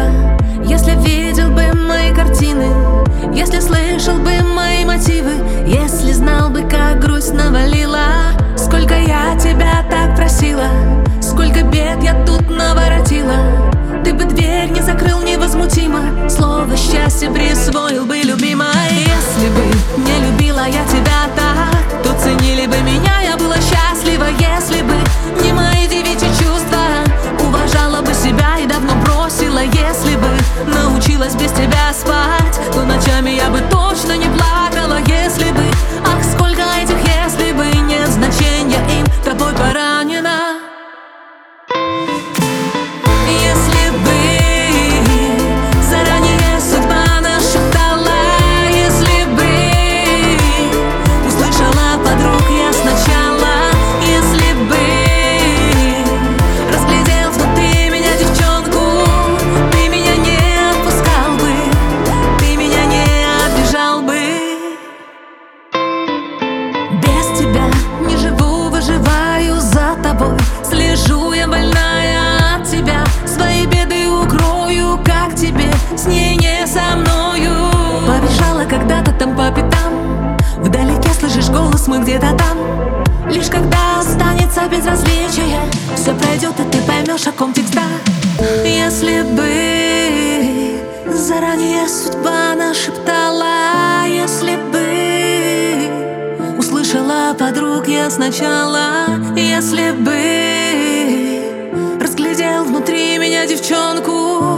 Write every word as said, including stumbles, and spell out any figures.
любила, если видел бы мои картины, если слышал бы мои мотивы, если знал бы, как грусть навалила. Сколько я тебя так просила, сколько бед я тут наворотила, ты бы дверь не закрыл невозмутимо, слово счастье присвоил бы, любимая. Если бы не любила я тебя так, то ценили бы меня, я была счастлива. Если бы не мои девичьи чувства, уважала бы себя и давно бросила. Если бы научилась без тебя спать, то ночами я бы точно не плакала. Если бы, ах, сколько этих если бы, нет значения им, тобой поранена. Если бы заранее судьба нашептала, если бы услышала подруг я сначала, если бы разглядел внутри меня девчонку, ты меня не отпускал бы, ты меня не обижал бы. Без тебя не живу, выживаю за тобой, слежу я больная от тебя, свои беды укрою, как тебе, с ней не со мною. Побежала когда-то там по пятам, вдалеке слышишь голос, мы где-то там. Лишь когда останется безразличие, все пройдет, и ты поймешь, о ком текста. Если бы заранее судьба нашептала, если бы услышала подруг я сначала, если бы разглядел внутри меня девчонку,